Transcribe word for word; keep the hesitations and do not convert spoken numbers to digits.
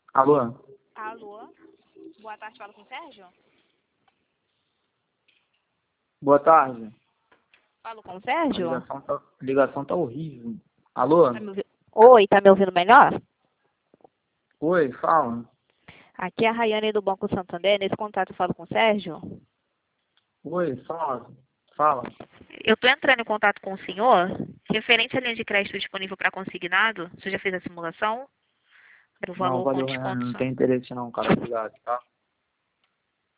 Alô? Alô? Boa tarde, falo com o Sérgio? Boa tarde. Falo com o A Sérgio? ligação tá, a ligação tá horrível. Alô? Tá me ouvi- Oi, tá me ouvindo melhor? Oi, fala. Aqui é a Rayane do Banco Santander. Nesse contato eu falo com o Sérgio. Oi, fala. Fala. Eu estou entrando em contato com o senhor referente à linha de crédito disponível para consignado. Você já fez a simulação? Era o Não, valor com valeu, Ryan. desconto Não só. tem interesse não, cara. Obrigado, tá?